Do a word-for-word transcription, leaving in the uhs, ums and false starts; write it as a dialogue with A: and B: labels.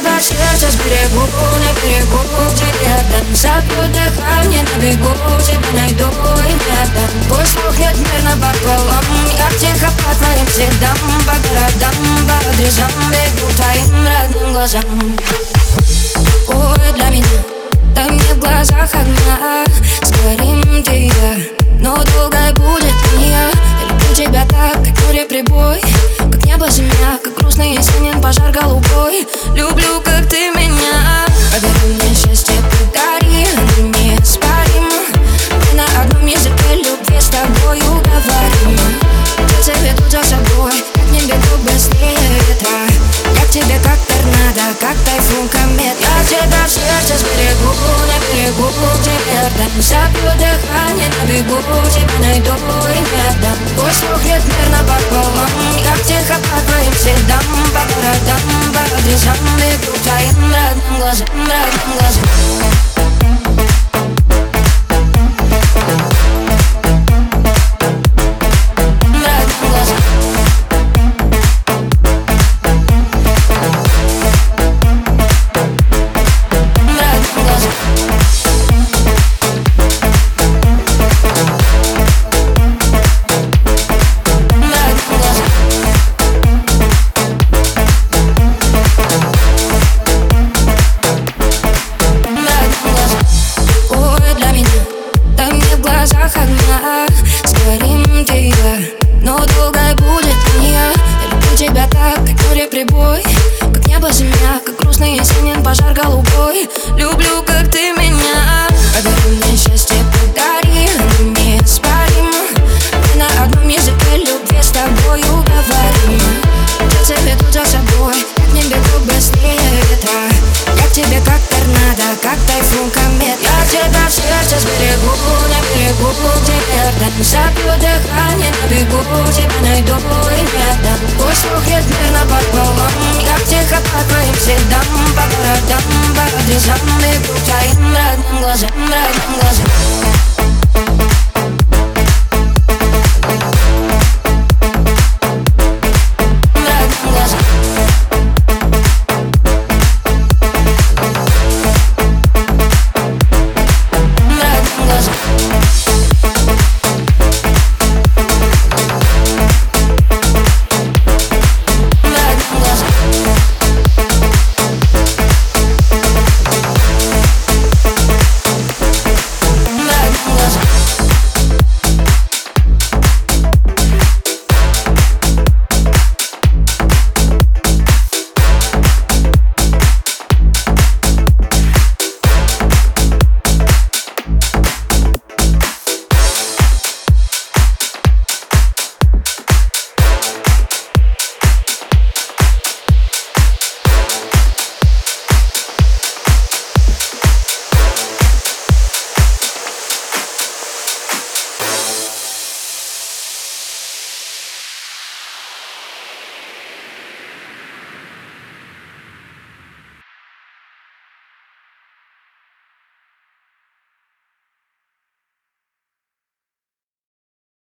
A: тебя сердце сберегу, на берегу, где рядом. Запью дыхание на бегу, тебя найду и рядом. Пусть рухнет мир напополам, я тихо по твоим следам, по городам, по адресам бегу твоим родным глазам. Ой, для меня, дай мне в глазах огня, сгорим ты и я, но долгой будет меня. Я люблю тебя так, как море прибой, как небо земля, как грустный осенний пожар голубой. Люблю, как ты меня. Подари мне счастье, подари, мы неоспорим. Мы на одном языке любви с тобою говорим. Птицы ведут за собой, как не бегут быстрее ветра. Я к тебе как торнадо, как тайфун, комет. Я тебя в сердце сберегу, на берегу, где рядом. Запью дыхание на бегу, тебя найду и рядом. Пусть рухнет мир напополам, я тихо по твоим следам, по городам, по адресам бегу твоим родным глазам, родным глазам. Огня, сгорим ты и я, но долгой будет меня. Я люблю тебя так, как море прибой, как небо земля, как грустный осенний пожар голубой. Люблю, как ты меня. Подари мне счастье, подари, мы неоспорим. Мы на одном языке любви с тобою говорим. Птицы ведут за собой, как не бегут быстрее ветра. Я к тебе как торнадо, как тайфун, комет. Я тебя в сердце сберегу, на берегу, где рядом. Запью дыхание на бегу, тебя найду и рядом. Пусть рухнет мир напополам, я тихо по твоим следам, по городам, по адресам бегу твоим родным глазам, родным глазам.